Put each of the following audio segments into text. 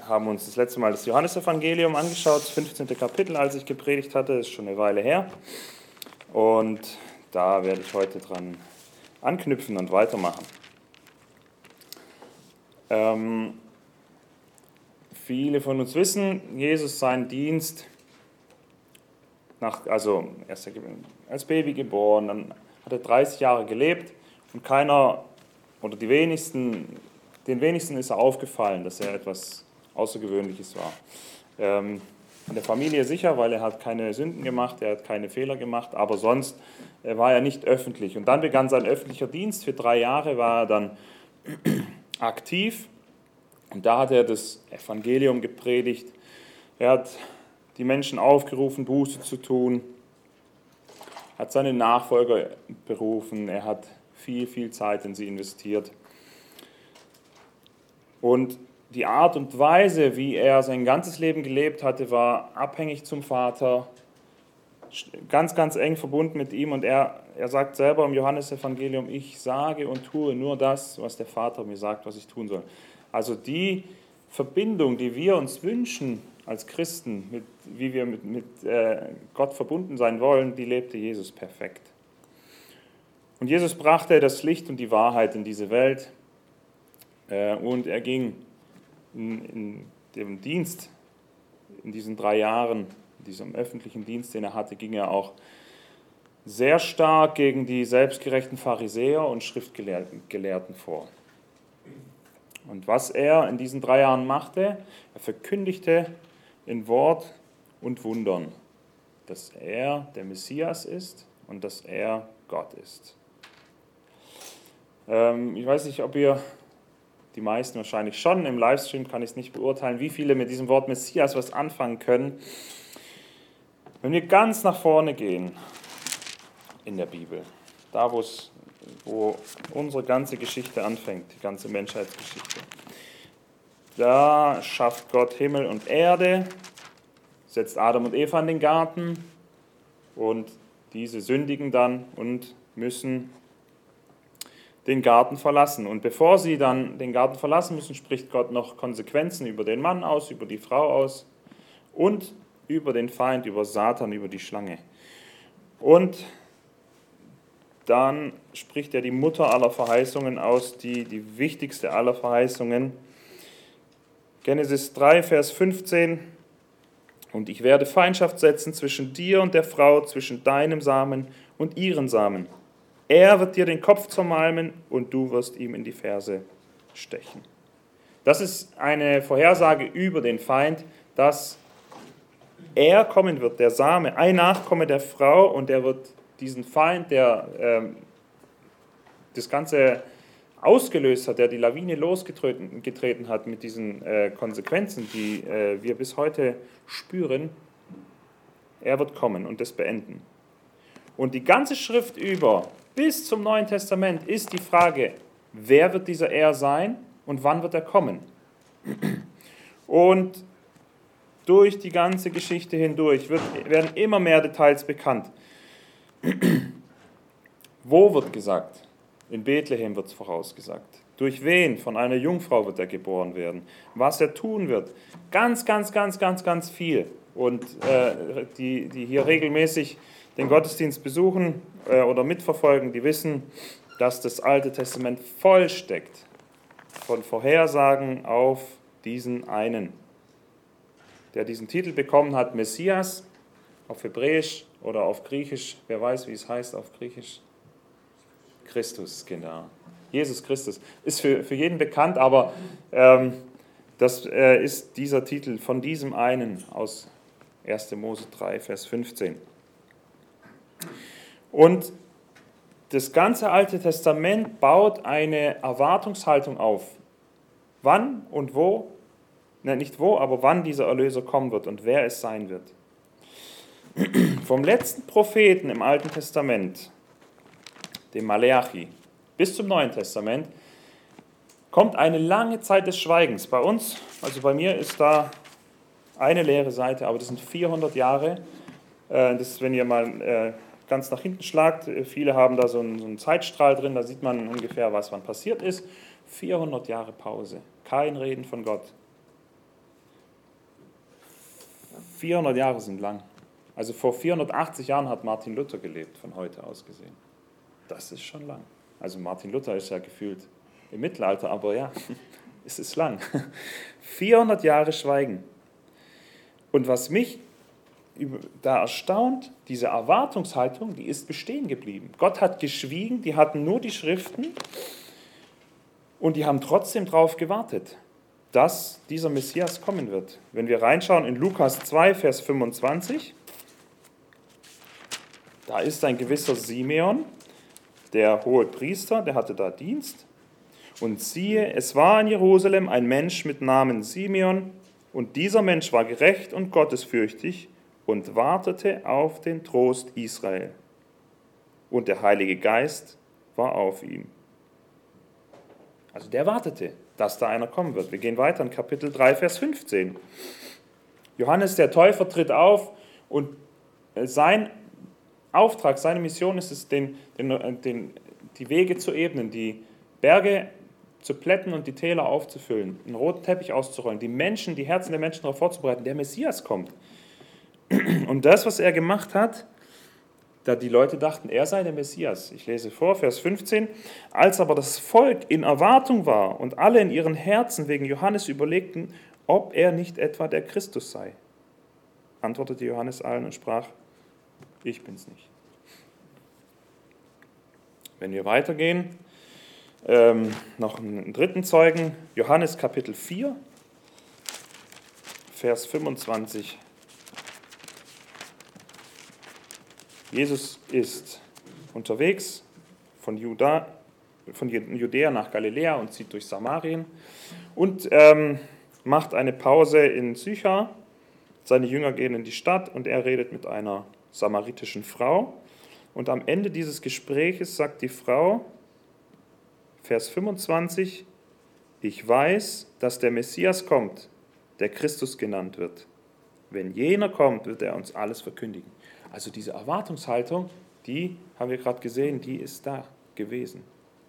haben uns das letzte Mal das Johannesevangelium angeschaut, das 15. Kapitel, als ich gepredigt hatte, das ist schon eine Weile her. Und da werde ich heute dran anknüpfen und weitermachen. Viele von uns wissen, Jesus seinen Dienst, er ist als Baby geboren, dann hat er 30 Jahre gelebt und den wenigsten ist er aufgefallen, dass er etwas Außergewöhnliches war. In der Familie sicher, weil er hat keine Sünden gemacht, er hat keine Fehler gemacht, aber sonst war er nicht öffentlich. Und dann begann sein öffentlicher Dienst, für 3 Jahre war er dann aktiv und da hat er das Evangelium gepredigt, er hat die Menschen aufgerufen, Buße zu tun, hat seine Nachfolger berufen, er hat viel Zeit in sie investiert. Und die Art und Weise, wie er sein ganzes Leben gelebt hatte, war abhängig zum Vater, ganz eng verbunden mit ihm. Und er sagt selber im Johannesevangelium, ich sage und tue nur das, was der Vater mir sagt, was ich tun soll. Also die Verbindung, die wir uns wünschen als Christen, wie wir mit Gott verbunden sein wollen, die lebte Jesus perfekt. Und Jesus brachte das Licht und die Wahrheit in diese Welt und er ging in dem Dienst, in diesen 3 Jahren, in diesem öffentlichen Dienst, den er hatte, ging er auch sehr stark gegen die selbstgerechten Pharisäer und Schriftgelehrten vor. Und was er in diesen 3 Jahren machte, er verkündigte in Wort und Wundern, dass er der Messias ist und dass er Gott ist. Ich weiß nicht, ob ihr, die meisten wahrscheinlich schon, im Livestream kann ich es nicht beurteilen, wie viele mit diesem Wort Messias was anfangen können. Wenn wir ganz nach vorne gehen in der Bibel, da wo unsere ganze Geschichte anfängt, die ganze Menschheitsgeschichte, da schafft Gott Himmel und Erde, setzt Adam und Eva in den Garten und diese sündigen dann und müssen den Garten verlassen. Und bevor sie dann den Garten verlassen müssen, spricht Gott noch Konsequenzen über den Mann aus, über die Frau aus und über den Feind, über Satan, über die Schlange. Und dann spricht er die Mutter aller Verheißungen aus, die wichtigste aller Verheißungen. Genesis 3, Vers 15. Und ich werde Feindschaft setzen zwischen dir und der Frau, zwischen deinem Samen und ihren Samen. Er wird dir den Kopf zermalmen und du wirst ihm in die Ferse stechen. Das ist eine Vorhersage über den Feind, dass er kommen wird, der Same, ein Nachkomme der Frau, und er wird diesen Feind, der das Ganze ausgelöst hat, der die Lawine losgetreten hat mit diesen Konsequenzen, die wir bis heute spüren, er wird kommen und das beenden. Und die ganze Schrift über, bis zum Neuen Testament, ist die Frage, wer wird dieser Er sein und wann wird er kommen? Und durch die ganze Geschichte hindurch werden immer mehr Details bekannt. Wo wird gesagt? In Bethlehem wird es vorausgesagt. Durch wen? Von einer Jungfrau wird er geboren werden. Was er tun wird? Ganz viel. Und die hier regelmäßig den Gottesdienst besuchen oder mitverfolgen, die wissen, dass das Alte Testament vollsteckt von Vorhersagen auf diesen einen, der diesen Titel bekommen hat, Messias, auf Hebräisch oder auf Griechisch, wer weiß, wie es heißt auf Griechisch? Christus, genau. Jesus Christus. Ist für jeden bekannt, aber das ist dieser Titel von diesem einen aus 1. Mose 3, Vers 15. Und das ganze Alte Testament baut eine Erwartungshaltung auf. Wann und wo, nicht wo, aber wann dieser Erlöser kommen wird und wer es sein wird. Vom letzten Propheten im Alten Testament, dem Maleachi, bis zum Neuen Testament, kommt eine lange Zeit des Schweigens. Bei uns, also bei mir, ist da eine leere Seite, aber das sind 400 Jahre. Das ist, wenn ihr mal ganz nach hinten schlagt, viele haben da so einen Zeitstrahl drin, da sieht man ungefähr, was wann passiert ist. 400 Jahre Pause, kein Reden von Gott. 400 Jahre sind lang. Also vor 480 Jahren hat Martin Luther gelebt, von heute aus gesehen. Das ist schon lang. Also Martin Luther ist ja gefühlt im Mittelalter, aber ja, es ist lang. 400 Jahre Schweigen. Und was mich da erstaunt, diese Erwartungshaltung, die ist bestehen geblieben. Gott hat geschwiegen, die hatten nur die Schriften und die haben trotzdem darauf gewartet, dass dieser Messias kommen wird. Wenn wir reinschauen in Lukas 2, Vers 25, da ist ein gewisser Simeon, der hohe Priester, der hatte da Dienst. Und siehe, es war in Jerusalem ein Mensch mit Namen Simeon, und dieser Mensch war gerecht und gottesfürchtig und wartete auf den Trost Israel. Und der Heilige Geist war auf ihm. Also der wartete, dass da einer kommen wird. Wir gehen weiter in Kapitel 3, Vers 15. Johannes der Täufer tritt auf und sein Auftrag, seine Mission ist es, die Wege zu ebnen, die Berge zu plätten und die Täler aufzufüllen, einen roten Teppich auszurollen, die Herzen der Menschen darauf vorzubereiten, der Messias kommt. Und das, was er gemacht hat, da die Leute dachten, er sei der Messias. Ich lese vor, Vers 15. Als aber das Volk in Erwartung war und alle in ihren Herzen wegen Johannes überlegten, ob er nicht etwa der Christus sei, antwortete Johannes allen und sprach, ich bin's nicht. Wenn wir weitergehen, noch einen dritten Zeugen, Johannes Kapitel 4, Vers 25. Jesus ist unterwegs von Judäa nach Galiläa und zieht durch Samarien und macht eine Pause in Sychar. Seine Jünger gehen in die Stadt und er redet mit einer samaritischen Frau. Und am Ende dieses Gespräches sagt die Frau, Vers 25, ich weiß, dass der Messias kommt, der Christus genannt wird. Wenn jener kommt, wird er uns alles verkündigen. Also diese Erwartungshaltung, die haben wir gerade gesehen, die ist da gewesen.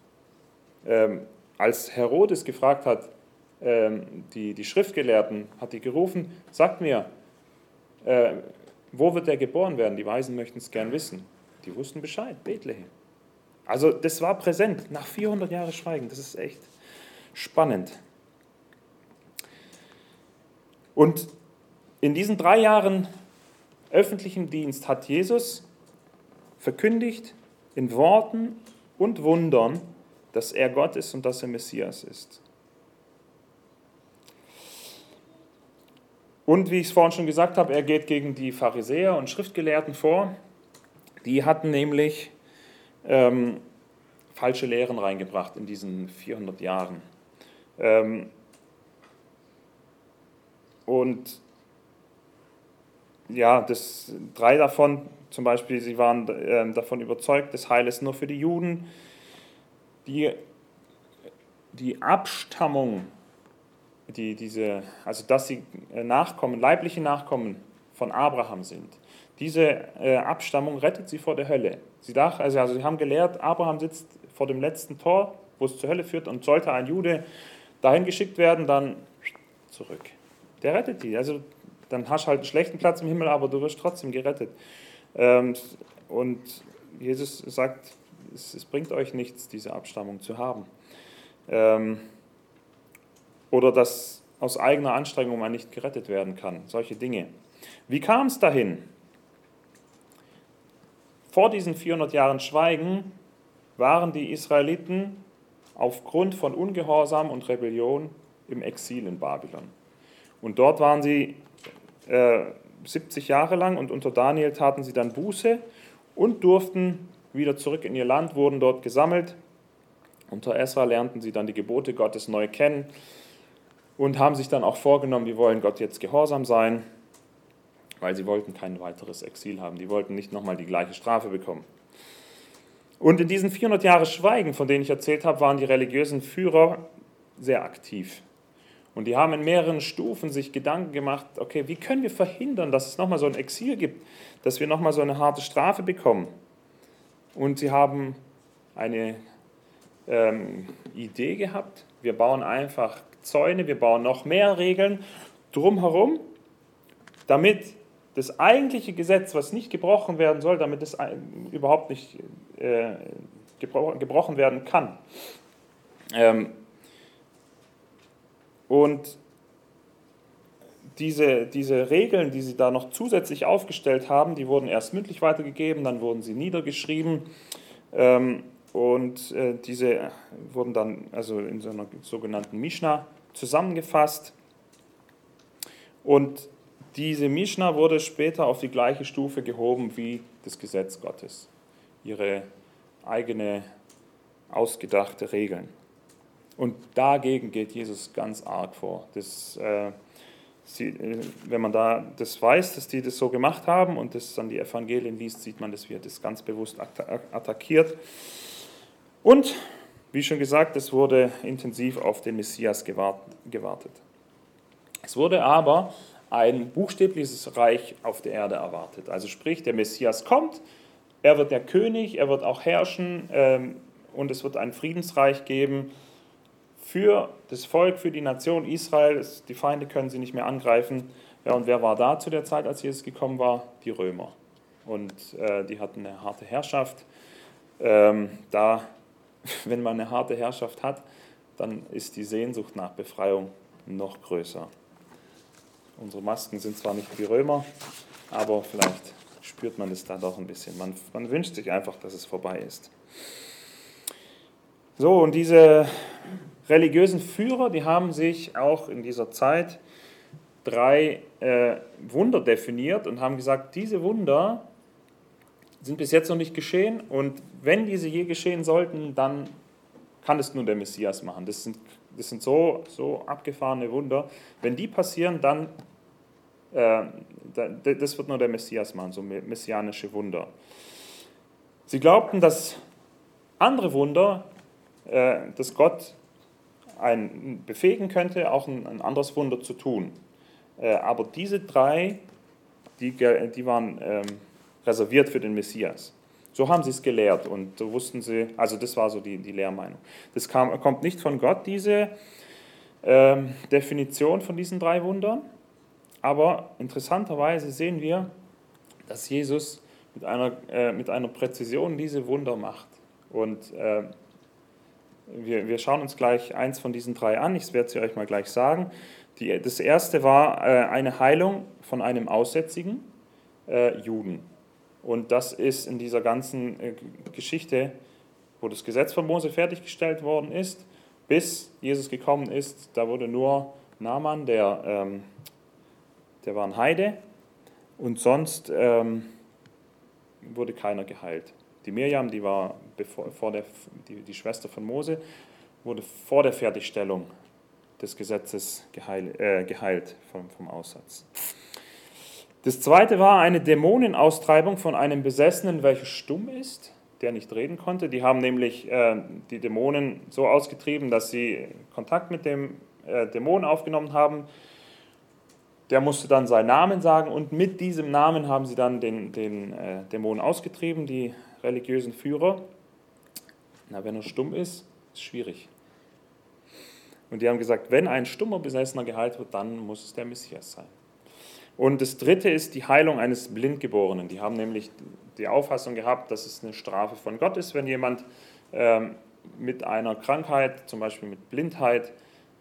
Als Herodes gefragt hat, die Schriftgelehrten, hat die gerufen, sagt mir, wo wird er geboren werden? Die Weisen möchten es gern wissen. Die wussten Bescheid, Bethlehem. Also das war präsent, nach 400 Jahren Schweigen, das ist echt spannend. Und in diesen 3 Jahren öffentlichen Dienst hat Jesus verkündigt in Worten und Wundern, dass er Gott ist und dass er Messias ist. Und wie ich es vorhin schon gesagt habe, er geht gegen die Pharisäer und Schriftgelehrten vor. Die hatten nämlich falsche Lehren reingebracht in diesen 400 Jahren. Und ja, 3 davon, zum Beispiel, sie waren davon überzeugt, das Heil ist nur für die Juden. Die Abstammung, dass sie leibliche Nachkommen von Abraham sind, diese Abstammung rettet sie vor der Hölle. Sie haben gelehrt, Abraham sitzt vor dem letzten Tor, wo es zur Hölle führt, und sollte ein Jude dahin geschickt werden, dann zurück. Der rettet die. Also dann hast du halt einen schlechten Platz im Himmel, aber du wirst trotzdem gerettet. Und Jesus sagt, es bringt euch nichts, diese Abstammung zu haben. Oder dass aus eigener Anstrengung man nicht gerettet werden kann. Solche Dinge. Wie kam es dahin? Vor diesen 400 Jahren Schweigen waren die Israeliten aufgrund von Ungehorsam und Rebellion im Exil in Babylon. Und dort waren sie 70 Jahre lang und unter Daniel taten sie dann Buße und durften wieder zurück in ihr Land, wurden dort gesammelt. Unter Esra lernten sie dann die Gebote Gottes neu kennen und haben sich dann auch vorgenommen, wir wollen Gott jetzt gehorsam sein, weil sie wollten kein weiteres Exil haben. Die wollten nicht nochmal die gleiche Strafe bekommen. Und in diesen 400 Jahren Schweigen, von denen ich erzählt habe, waren die religiösen Führer sehr aktiv. Und die haben in mehreren Stufen sich Gedanken gemacht, okay, wie können wir verhindern, dass es nochmal so ein Exil gibt, dass wir nochmal so eine harte Strafe bekommen. Und sie haben eine Idee gehabt, wir bauen einfach Zäune, wir bauen noch mehr Regeln drumherum, damit das eigentliche Gesetz, was nicht gebrochen werden soll, damit es überhaupt nicht gebrochen werden kann. Und diese Regeln, die sie da noch zusätzlich aufgestellt haben, die wurden erst mündlich weitergegeben, dann wurden sie niedergeschrieben und diese wurden dann also in so einer sogenannten Mishnah zusammengefasst. Und diese Mishnah wurde später auf die gleiche Stufe gehoben wie das Gesetz Gottes, ihre eigene ausgedachte Regeln. Und dagegen geht Jesus ganz arg vor. Wenn man das weiß, dass die das so gemacht haben und das dann die Evangelien liest, sieht man, dass wir das ganz bewusst attackiert. Und, wie schon gesagt, es wurde intensiv auf den Messias gewartet. Es wurde aber ein buchstäbliches Reich auf der Erde erwartet. Also sprich, der Messias kommt, er wird der König, er wird auch herrschen und es wird ein Friedensreich geben für das Volk, für die Nation Israel. Die Feinde können sie nicht mehr angreifen. Ja, und wer war da zu der Zeit, als Jesus gekommen war? Die Römer. Und die hatten eine harte Herrschaft. Wenn man eine harte Herrschaft hat, dann ist die Sehnsucht nach Befreiung noch größer. Unsere Masken sind zwar nicht wie Römer, aber vielleicht spürt man es da doch ein bisschen. Man wünscht sich einfach, dass es vorbei ist. So, und diese religiösen Führer, die haben sich auch in dieser Zeit 3 Wunder definiert und haben gesagt, diese Wunder sind bis jetzt noch nicht geschehen und wenn diese je geschehen sollten, dann kann es nur der Messias machen. Das sind so abgefahrene Wunder. Wenn die passieren, dann das wird nur der Messias machen, so messianische Wunder. Sie glaubten, dass andere Wunder, dass Gott einen befähigen könnte, auch ein anderes Wunder zu tun. Aber diese 3, die waren reserviert für den Messias. So haben sie es gelehrt und so wussten sie, also das war so die Lehrmeinung. Das kommt nicht von Gott, diese Definition von diesen 3 Wundern, aber interessanterweise sehen wir, dass Jesus mit einer Präzision diese Wunder macht. Und wir schauen uns gleich eins von diesen 3 an, ich werde sie euch mal gleich sagen. Das erste war eine Heilung von einem aussätzigen Juden. Und das ist in dieser ganzen Geschichte, wo das Gesetz von Mose fertiggestellt worden ist, bis Jesus gekommen ist, da wurde nur Naaman, der war ein Heide, und sonst wurde keiner geheilt. Die Mirjam, die war die Schwester von Mose, wurde vor der Fertigstellung des Gesetzes geheilt vom Aussatz. Das zweite war eine Dämonenaustreibung von einem Besessenen, welcher stumm ist, der nicht reden konnte. Die haben nämlich die Dämonen so ausgetrieben, dass sie Kontakt mit dem Dämonen aufgenommen haben. Der musste dann seinen Namen sagen und mit diesem Namen haben sie dann den Dämonen ausgetrieben, die religiösen Führer. Na, wenn er stumm ist, ist schwierig. Und die haben gesagt, wenn ein stummer Besessener geheilt wird, dann muss es der Messias sein. Und das dritte ist die Heilung eines Blindgeborenen. Die haben nämlich die Auffassung gehabt, dass es eine Strafe von Gott ist, wenn jemand mit einer Krankheit, zum Beispiel mit Blindheit,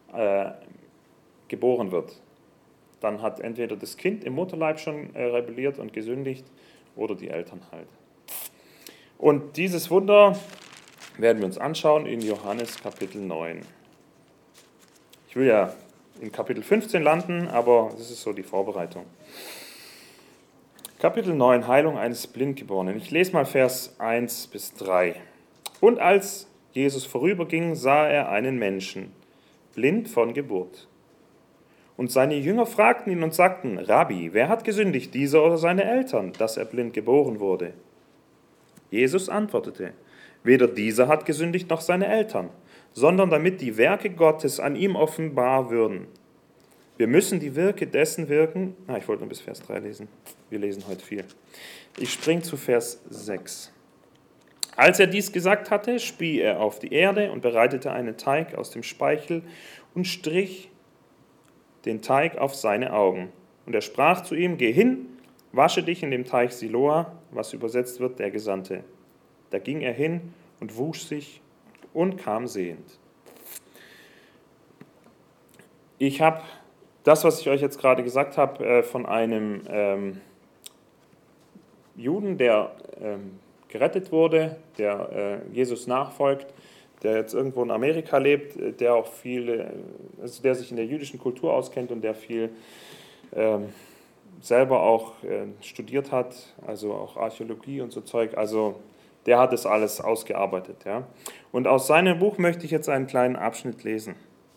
geboren wird. Dann hat entweder das Kind im Mutterleib schon rebelliert und gesündigt oder die Eltern halt. Und dieses Wunder werden wir uns anschauen in Johannes Kapitel 9. Ich will ja in Kapitel 15 landen, aber das ist so die Vorbereitung. Kapitel 9, Heilung eines Blindgeborenen. Ich lese mal Vers 1 bis 3. Und als Jesus vorüberging, sah er einen Menschen, blind von Geburt. Und seine Jünger fragten ihn und sagten, Rabbi, wer hat gesündigt, dieser oder seine Eltern, dass er blind geboren wurde? Jesus antwortete, weder dieser hat gesündigt noch seine Eltern, sondern damit die Werke Gottes an ihm offenbar würden. Wir müssen die Werke dessen wirken. Ich wollte nur bis Vers 3 lesen. Wir lesen heute viel. Ich springe zu Vers 6. Als er dies gesagt hatte, spie er auf die Erde und bereitete einen Teig aus dem Speichel und strich den Teig auf seine Augen. Und er sprach zu ihm, geh hin wasche dich in dem Teich Siloa, was übersetzt wird, der Gesandte. Da ging er hin und wusch sich und kam sehend. Ich habe das, was ich euch jetzt gerade gesagt habe, von einem Juden, der gerettet wurde, der Jesus nachfolgt, der jetzt irgendwo in Amerika lebt, der auch der sich in der jüdischen Kultur auskennt und der viel selber auch studiert hat, also auch Archäologie und so Zeug, also der hat das alles ausgearbeitet. Ja. Und aus seinem Buch möchte ich jetzt einen kleinen Abschnitt lesen.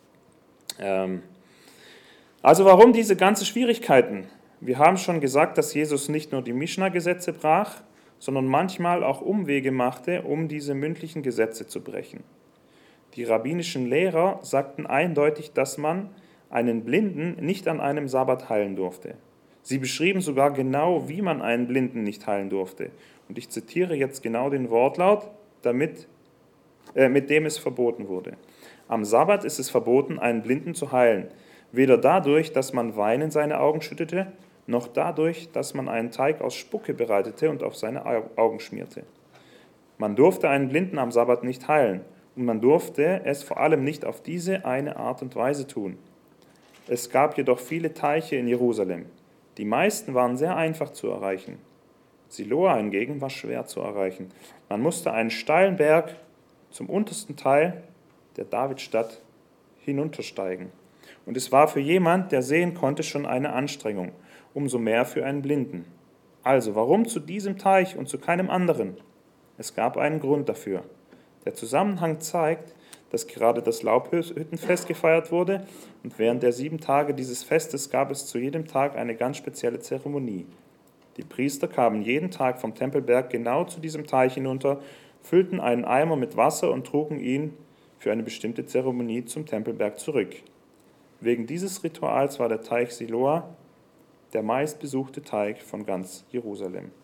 Also warum diese ganzen Schwierigkeiten? Wir haben schon gesagt, dass Jesus nicht nur die Mischna-Gesetze brach, sondern manchmal auch Umwege machte, um diese mündlichen Gesetze zu brechen. Die rabbinischen Lehrer sagten eindeutig, dass man einen Blinden nicht an einem Sabbat heilen durfte. Sie beschrieben sogar genau, wie man einen Blinden nicht heilen durfte. Und ich zitiere jetzt genau den Wortlaut, mit dem es verboten wurde. Am Sabbat ist es verboten, einen Blinden zu heilen, weder dadurch, dass man Wein in seine Augen schüttete, noch dadurch, dass man einen Teig aus Spucke bereitete und auf seine Augen schmierte. Man durfte einen Blinden am Sabbat nicht heilen, und man durfte es vor allem nicht auf diese eine Art und Weise tun. Es gab jedoch viele Teiche in Jerusalem. Die meisten waren sehr einfach zu erreichen. Siloa hingegen war schwer zu erreichen. Man musste einen steilen Berg zum untersten Teil der Davidstadt hinuntersteigen. Und es war für jemand, der sehen konnte, schon eine Anstrengung, umso mehr für einen Blinden. Also, warum zu diesem Teich und zu keinem anderen? Es gab einen Grund dafür. Der Zusammenhang zeigt, dass gerade das Laubhüttenfest gefeiert wurde und während der 7 Tage dieses Festes gab es zu jedem Tag eine ganz spezielle Zeremonie. Die Priester kamen jeden Tag vom Tempelberg genau zu diesem Teich hinunter, füllten einen Eimer mit Wasser und trugen ihn für eine bestimmte Zeremonie zum Tempelberg zurück. Wegen dieses Rituals war der Teich Siloa der meistbesuchte Teich von ganz Jerusalem.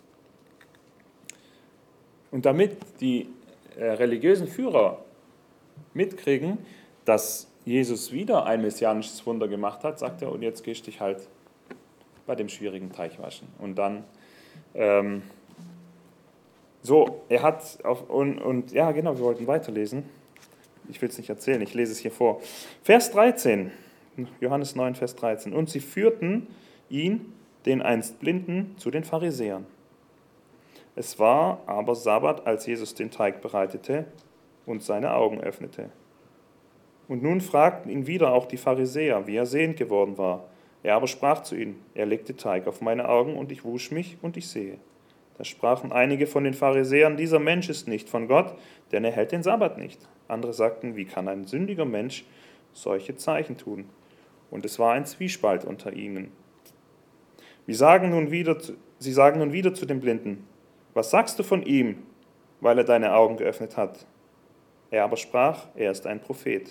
Und damit die religiösen Führer mitkriegen, dass Jesus wieder ein messianisches Wunder gemacht hat, sagt er, und jetzt gehst du dich halt bei dem schwierigen Teich waschen. Und dann, wir wollten weiterlesen. Ich will es nicht erzählen, ich lese es hier vor. Vers 13, Johannes 9, Vers 13. Und sie führten ihn, den einst Blinden, zu den Pharisäern. Es war aber Sabbat, als Jesus den Teig bereitete und seine Augen öffnete. Und nun fragten ihn wieder auch die Pharisäer, wie er sehend geworden war. Er aber sprach zu ihnen, er legte Teig auf meine Augen und ich wusch mich und ich sehe. Da sprachen einige von den Pharisäern, dieser Mensch ist nicht von Gott, denn er hält den Sabbat nicht. Andere sagten, wie kann ein sündiger Mensch solche Zeichen tun? Und es war ein Zwiespalt unter ihnen. Sie sagen nun wieder zu dem Blinden, was sagst du von ihm, weil er deine Augen geöffnet hat? Er aber sprach, er ist ein Prophet.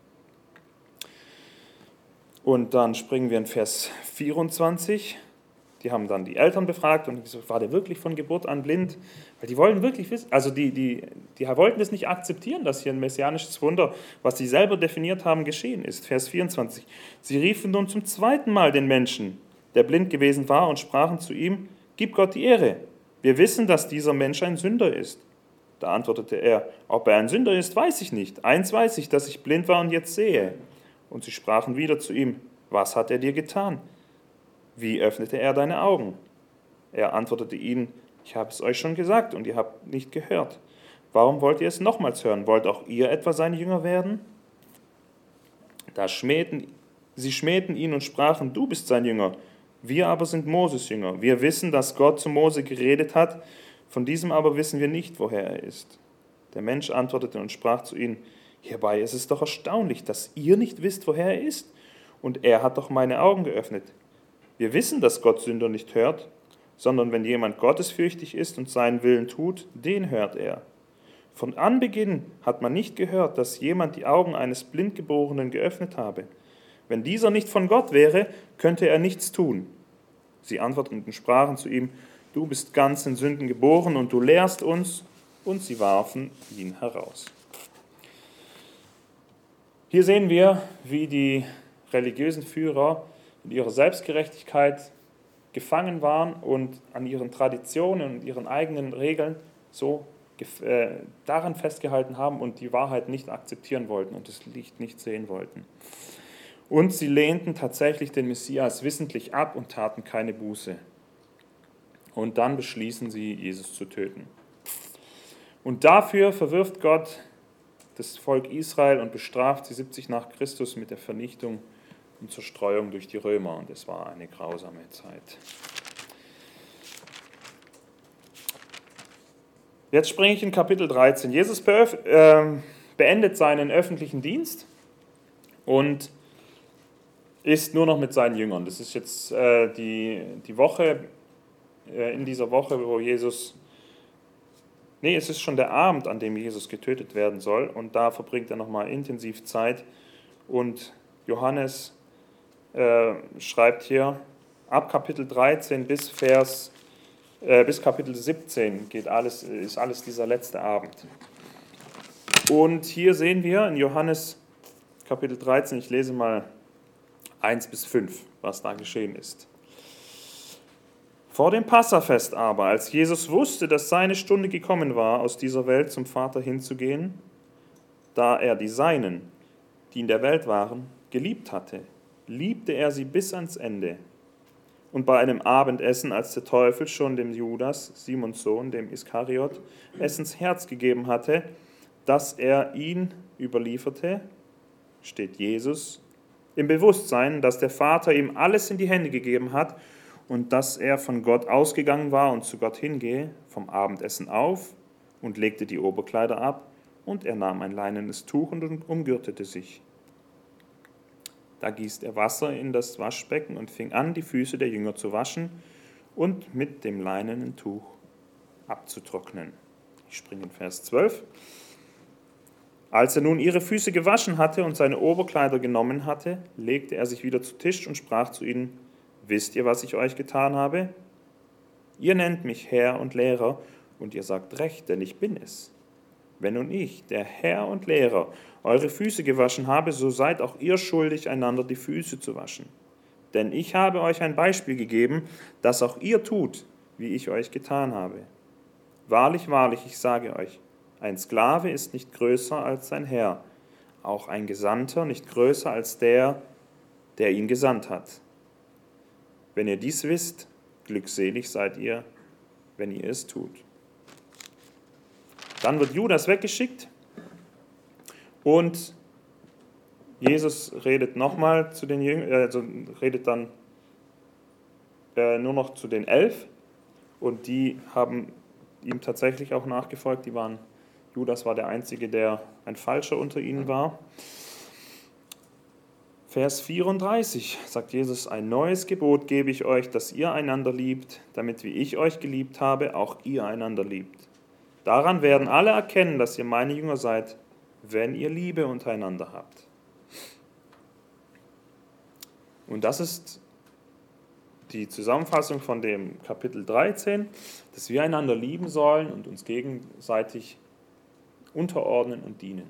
Und dann springen wir in Vers 24. Die haben dann die Eltern befragt und gesagt, war der wirklich von Geburt an blind? Weil die wollen wirklich wissen, also die wollten es nicht akzeptieren, dass hier ein messianisches Wunder, was sie selber definiert haben, geschehen ist. Vers 24. Sie riefen nun zum 2. Mal den Menschen, der blind gewesen war, und sprachen zu ihm, gib Gott die Ehre. Wir wissen, dass dieser Mensch ein Sünder ist. Da antwortete er, ob er ein Sünder ist, weiß ich nicht. Eins weiß ich, dass ich blind war und jetzt sehe. Und sie sprachen wieder zu ihm, was hat er dir getan? Wie öffnete er deine Augen? Er antwortete ihnen, ich habe es euch schon gesagt und ihr habt nicht gehört. Warum wollt ihr es nochmals hören? Wollt auch ihr etwa seine Jünger werden? Sie schmähten ihn und sprachen, du bist sein Jünger. Wir aber sind Moses Jünger. Wir wissen, dass Gott zu Mose geredet hat, von diesem aber wissen wir nicht, woher er ist. Der Mensch antwortete und sprach zu ihnen, hierbei ist es doch erstaunlich, dass ihr nicht wisst, woher er ist. Und er hat doch meine Augen geöffnet. Wir wissen, dass Gott Sünder nicht hört, sondern wenn jemand gottesfürchtig ist und seinen Willen tut, den hört er. Von Anbeginn hat man nicht gehört, dass jemand die Augen eines Blindgeborenen geöffnet habe. Wenn dieser nicht von Gott wäre, könnte er nichts tun. Sie antworteten und sprachen zu ihm, du bist ganz in Sünden geboren und du lehrst uns, und sie warfen ihn heraus. Hier sehen wir, wie die religiösen Führer in ihrer Selbstgerechtigkeit gefangen waren und an ihren Traditionen und ihren eigenen Regeln so daran festgehalten haben und die Wahrheit nicht akzeptieren wollten und das Licht nicht sehen wollten. Und sie lehnten tatsächlich den Messias wissentlich ab und taten keine Buße. Und dann beschließen sie, Jesus zu töten. Und dafür verwirft Gott das Volk Israel und bestraft sie 70 nach Christus mit der Vernichtung und Zerstreuung durch die Römer. Und es war eine grausame Zeit. Jetzt springe ich in Kapitel 13. Jesus beendet seinen öffentlichen Dienst und ist nur noch mit seinen Jüngern. Das ist jetzt die Woche, in dieser Woche, wo Jesus, es ist schon der Abend, an dem Jesus getötet werden soll. Und da verbringt er nochmal intensiv Zeit. Und Johannes schreibt hier, ab Kapitel 13 bis Kapitel 17 ist alles dieser letzte Abend. Und hier sehen wir in Johannes Kapitel 13, ich lese mal 1 bis 5, was da geschehen ist. Vor dem Passafest aber, als Jesus wusste, dass seine Stunde gekommen war, aus dieser Welt zum Vater hinzugehen, da er die Seinen, die in der Welt waren, geliebt hatte, liebte er sie bis ans Ende. Und bei einem Abendessen, als der Teufel schon dem Judas, Simons Sohn, dem Iskariot, es ins Herz gegeben hatte, dass er ihn überlieferte, steht Jesus im Bewusstsein, dass der Vater ihm alles in die Hände gegeben hat und dass er von Gott ausgegangen war und zu Gott hingehe, vom Abendessen auf und legte die Oberkleider ab und er nahm ein leinenes Tuch und umgürtete sich. Da gießt er Wasser in das Waschbecken und fing an, die Füße der Jünger zu waschen und mit dem leinenen Tuch abzutrocknen. Ich springe in Vers 12. Als er nun ihre Füße gewaschen hatte und seine Oberkleider genommen hatte, legte er sich wieder zu Tisch und sprach zu ihnen: Wisst ihr, was ich euch getan habe? Ihr nennt mich Herr und Lehrer, und ihr sagt recht, denn ich bin es. Wenn nun ich, der Herr und Lehrer, eure Füße gewaschen habe, so seid auch ihr schuldig, einander die Füße zu waschen. Denn ich habe euch ein Beispiel gegeben, dass auch ihr tut, wie ich euch getan habe. Wahrlich, wahrlich, ich sage euch, ein Sklave ist nicht größer als sein Herr, auch ein Gesandter nicht größer als der ihn gesandt hat. Wenn ihr dies wisst, glückselig seid ihr, wenn ihr es tut. Dann wird Judas weggeschickt und Jesus redet nochmal zu den Jüngern, redet dann nur noch zu den 11 und die haben ihm tatsächlich auch nachgefolgt. Judas war der Einzige, der ein Falscher unter ihnen war. Vers 34 sagt Jesus: Ein neues Gebot gebe ich euch, dass ihr einander liebt, damit wie ich euch geliebt habe, auch ihr einander liebt. Daran werden alle erkennen, dass ihr meine Jünger seid, wenn ihr Liebe untereinander habt. Und das ist die Zusammenfassung von dem Kapitel 13, dass wir einander lieben sollen und uns gegenseitig unterordnen und dienen.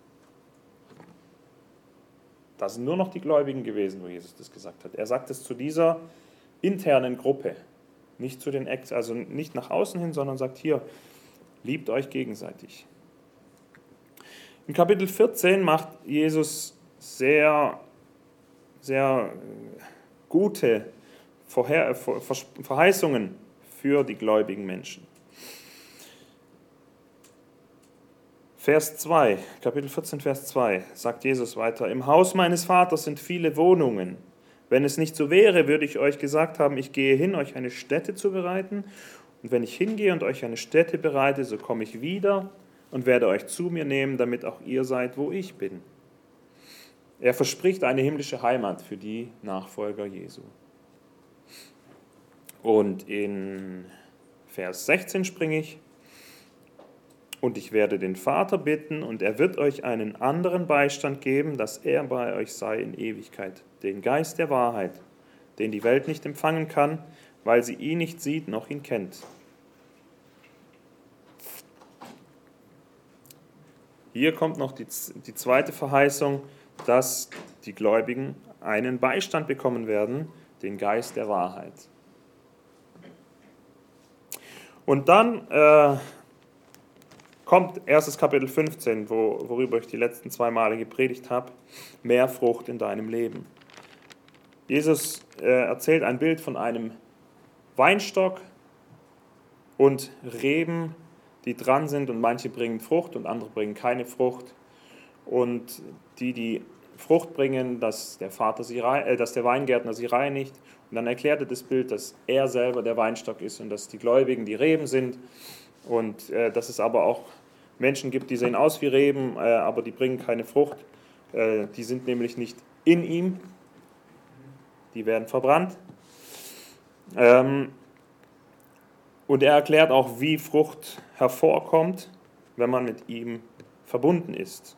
Das sind nur noch die Gläubigen gewesen, wo Jesus das gesagt hat. Er sagt es zu dieser internen Gruppe, nicht zu den also nicht nach außen hin, sondern sagt hier: Liebt euch gegenseitig. In Kapitel 14 macht Jesus sehr, sehr gute Verheißungen für die gläubigen Menschen. Vers 2, Kapitel 14, Vers 2, sagt Jesus weiter: Im Haus meines Vaters sind viele Wohnungen. Wenn es nicht so wäre, würde ich euch gesagt haben, ich gehe hin, euch eine Stätte zu bereiten. Und wenn ich hingehe und euch eine Stätte bereite, so komme ich wieder und werde euch zu mir nehmen, damit auch ihr seid, wo ich bin. Er verspricht eine himmlische Heimat für die Nachfolger Jesu. Und in Vers 16 springe ich: Und ich werde den Vater bitten, und er wird euch einen anderen Beistand geben, dass er bei euch sei in Ewigkeit, den Geist der Wahrheit, den die Welt nicht empfangen kann, weil sie ihn nicht sieht, noch ihn kennt. Hier kommt noch die zweite Verheißung, dass die Gläubigen einen Beistand bekommen werden, den Geist der Wahrheit. Und dann kommt 1. Kapitel 15, worüber ich die letzten 2 Male gepredigt habe, mehr Frucht in deinem Leben. Jesus erzählt ein Bild von einem Weinstock und Reben, die dran sind, und manche bringen Frucht und andere bringen keine Frucht. Und die Frucht bringen, dass der Weingärtner sie reinigt. Und dann erklärt er das Bild, dass er selber der Weinstock ist und dass die Gläubigen die Reben sind. Und dass es aber auch Menschen gibt, die sehen aus wie Reben, aber die bringen keine Frucht. Die sind nämlich nicht in ihm. Die werden verbrannt. Und er erklärt auch, wie Frucht hervorkommt, wenn man mit ihm verbunden ist.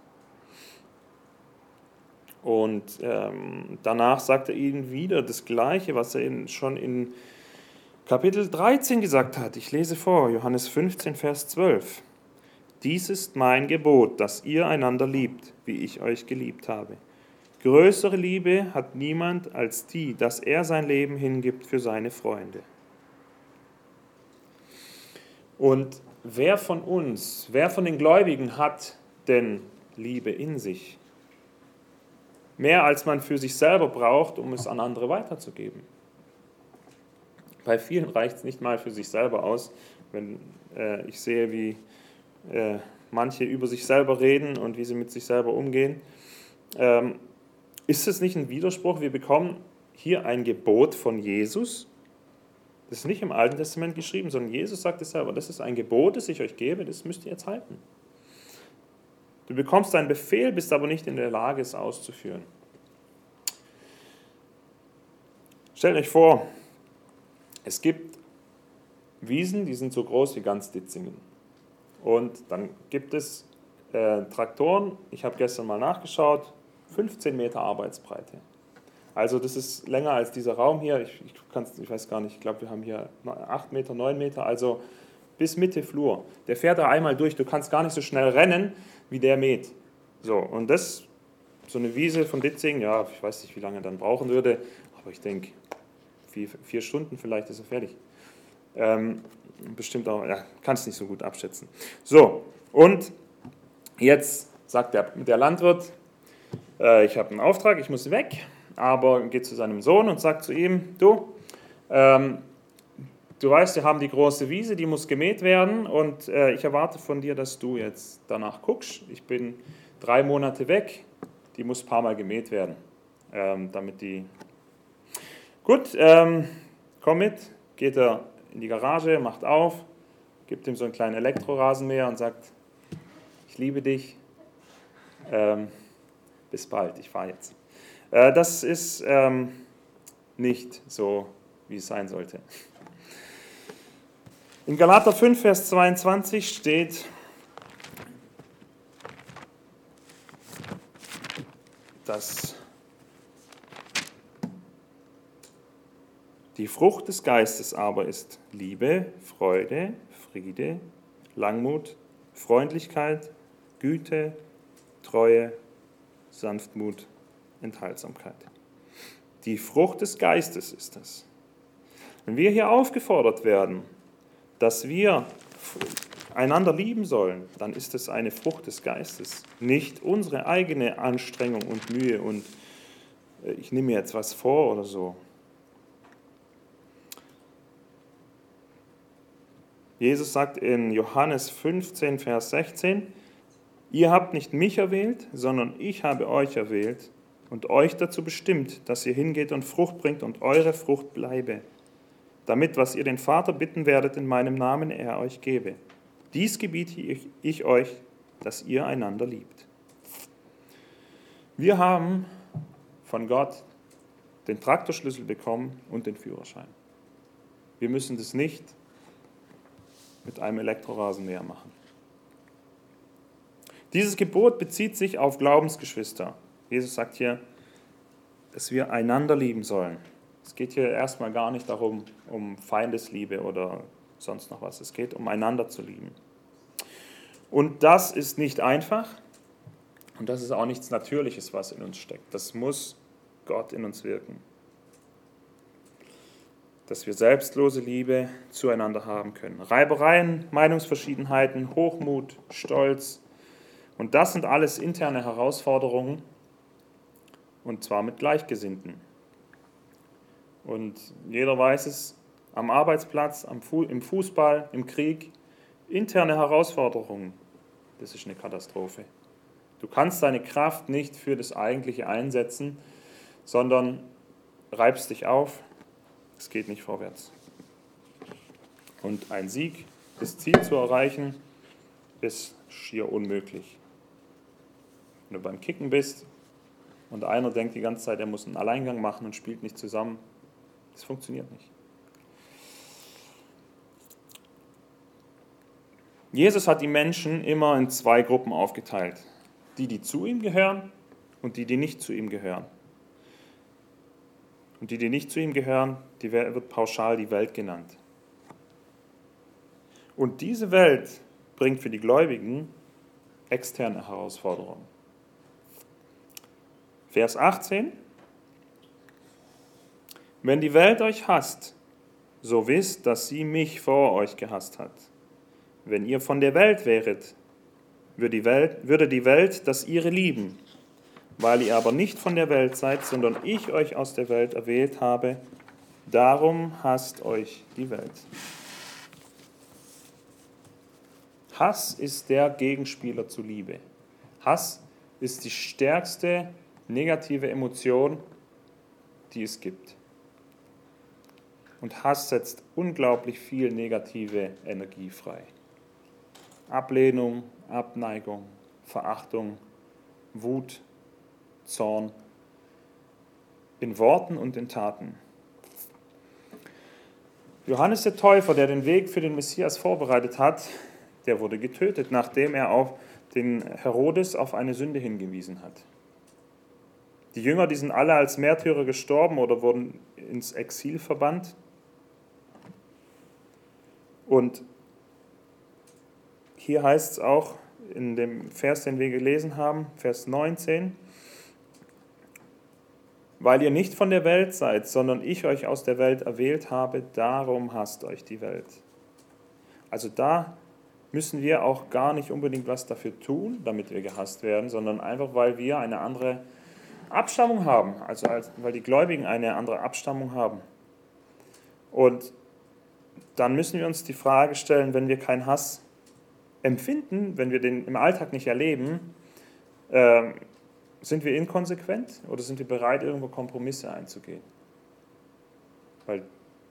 Und danach sagt er ihnen wieder das Gleiche, was er ihnen schon in Kapitel 13 gesagt hat. Ich lese vor, Johannes 15, Vers 12. Dies ist mein Gebot, dass ihr einander liebt, wie ich euch geliebt habe. Größere Liebe hat niemand als die, dass er sein Leben hingibt für seine Freunde. Und wer von den Gläubigen hat denn Liebe in sich? Mehr als man für sich selber braucht, um es an andere weiterzugeben. Bei vielen reicht es nicht mal für sich selber aus, wenn ich sehe, wie manche über sich selber reden und wie sie mit sich selber umgehen. Ist es nicht ein Widerspruch? Wir bekommen hier ein Gebot von Jesus. Das ist nicht im Alten Testament geschrieben, sondern Jesus sagt es selber. Das ist ein Gebot, das ich euch gebe, das müsst ihr jetzt halten. Du bekommst einen Befehl, bist aber nicht in der Lage, es auszuführen. Stellt euch vor, es gibt Wiesen, die sind so groß wie ganz Ditzingen. Und dann gibt es Traktoren, ich habe gestern mal nachgeschaut, 15 Meter Arbeitsbreite. Also das ist länger als dieser Raum hier, ich weiß gar nicht, ich glaube, wir haben hier 8 Meter, 9 Meter, also bis Mitte Flur. Der fährt da einmal durch, du kannst gar nicht so schnell rennen, wie der mäht. So, und das, so eine Wiese von Ditzingen, ja, ich weiß nicht, wie lange er dann brauchen würde, aber ich denke, 4 Stunden vielleicht ist er fertig. Bestimmt auch, ja, kann es nicht so gut abschätzen. So, und jetzt sagt der Landwirt, ich habe einen Auftrag, ich muss weg, aber geht zu seinem Sohn und sagt zu ihm, du weißt, wir haben die große Wiese, die muss gemäht werden und ich erwarte von dir, dass du jetzt danach guckst. Ich bin 3 Monate weg, die muss ein paar Mal gemäht werden, damit die... Gut, komm mit, geht er in die Garage, macht auf, gibt ihm so einen kleinen Elektrorasenmäher und sagt, ich liebe dich, bis bald, ich fahre jetzt. Das ist nicht so, wie es sein sollte. In Galater 5, Vers 22 steht, dass die Frucht des Geistes aber ist Liebe, Freude, Friede, Langmut, Freundlichkeit, Güte, Treue, Sanftmut, Enthaltsamkeit. Die Frucht des Geistes ist das. Wenn wir hier aufgefordert werden, dass wir einander lieben sollen, dann ist es eine Frucht des Geistes, nicht unsere eigene Anstrengung und Mühe und ich nehme mir jetzt was vor oder so. Jesus sagt in Johannes 15, Vers 16, ihr habt nicht mich erwählt, sondern ich habe euch erwählt und euch dazu bestimmt, dass ihr hingeht und Frucht bringt und eure Frucht bleibe, damit, was ihr den Vater bitten werdet in meinem Namen, er euch gebe. Dies gebiete ich euch, dass ihr einander liebt. Wir haben von Gott den Traktorschlüssel bekommen und den Führerschein. Wir müssen das nicht mit einem Elektrorasenmäher machen. Dieses Gebot bezieht sich auf Glaubensgeschwister. Jesus sagt hier, dass wir einander lieben sollen. Es geht hier erstmal gar nicht darum, um Feindesliebe oder sonst noch was. Es geht um einander zu lieben. Und das ist nicht einfach und das ist auch nichts Natürliches, was in uns steckt. Das muss Gott in uns wirken. dass wir selbstlose Liebe zueinander haben können. Reibereien, Meinungsverschiedenheiten, Hochmut, Stolz. Und das sind alles interne Herausforderungen, und zwar mit Gleichgesinnten. Und jeder weiß es, am Arbeitsplatz, im Fußball, im Krieg, interne Herausforderungen, das ist eine Katastrophe. Du kannst deine Kraft nicht für das Eigentliche einsetzen, sondern reibst dich auf, es geht nicht vorwärts. Und ein Sieg, das Ziel zu erreichen, ist schier unmöglich. Wenn du beim Kicken bist und einer denkt die ganze Zeit, er muss einen Alleingang machen und spielt nicht zusammen, das funktioniert nicht. Jesus hat die Menschen immer in zwei Gruppen aufgeteilt. Die, die zu ihm gehören und die, die nicht zu ihm gehören. Und die, die nicht zu ihm gehören, die wird pauschal die Welt genannt. Und diese Welt bringt für die Gläubigen externe Herausforderungen. Vers 18. Wenn die Welt euch hasst, so wisst, dass sie mich vor euch gehasst hat. Wenn ihr von der Welt wäret, würde die Welt das ihre lieben. Weil ihr aber nicht von der Welt seid, sondern ich euch aus der Welt erwählt habe, darum hasst euch die Welt. Hass ist der Gegenspieler zu Liebe. Hass ist die stärkste negative Emotion, die es gibt. Und Hass setzt unglaublich viel negative Energie frei. Ablehnung, Abneigung, Verachtung, Wut, Zorn, in Worten und in Taten. Johannes der Täufer, der den Weg für den Messias vorbereitet hat, der wurde getötet, nachdem er auf den Herodes auf eine Sünde hingewiesen hat. Die Jünger, die sind alle als Märtyrer gestorben oder wurden ins Exil verbannt. Und hier heißt es auch in dem Vers, den wir gelesen haben, Vers 19, weil ihr nicht von der Welt seid, sondern ich euch aus der Welt erwählt habe, darum hasst euch die Welt. Also da müssen wir auch gar nicht unbedingt was dafür tun, damit wir gehasst werden, sondern einfach, weil wir eine andere Abstammung haben, also weil die Gläubigen eine andere Abstammung haben. Und dann müssen wir uns die Frage stellen, wenn wir keinen Hass empfinden, wenn wir den im Alltag nicht erleben, sind wir inkonsequent oder sind wir bereit, irgendwo Kompromisse einzugehen? Weil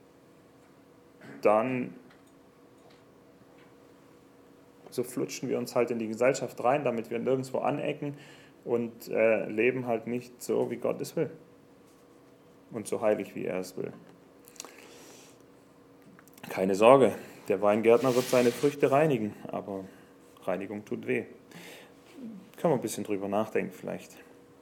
dann so flutschen wir uns halt in die Gesellschaft rein, damit wir nirgendwo anecken und leben halt nicht so, wie Gott es will und so heilig, wie er es will. Keine Sorge, der Weingärtner wird seine Früchte reinigen, aber Reinigung tut weh. Können wir ein bisschen drüber nachdenken vielleicht.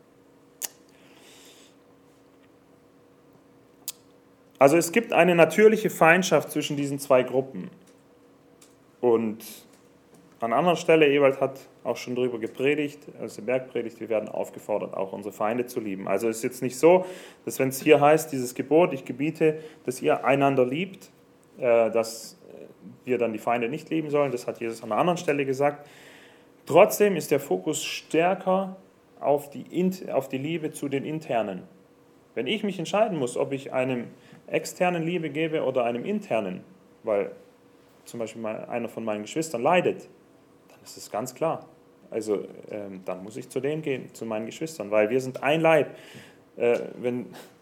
Also es gibt eine natürliche Feindschaft zwischen diesen zwei Gruppen. Und an anderer Stelle, Ewald hat auch schon darüber gepredigt, also Bergpredigt, wir werden aufgefordert, auch unsere Feinde zu lieben. Also es ist jetzt nicht so, dass wenn es hier heißt, dieses Gebot, ich gebiete, dass ihr einander liebt, dass wir dann die Feinde nicht lieben sollen, das hat Jesus an einer anderen Stelle gesagt. Trotzdem ist der Fokus stärker auf die Liebe zu den Internen. Wenn ich mich entscheiden muss, ob ich einem externen Liebe gebe oder einem internen, weil zum Beispiel einer von meinen Geschwistern leidet, dann ist es ganz klar. Also dann muss ich zu dem gehen, zu meinen Geschwistern, weil wir sind ein Leib. Wenn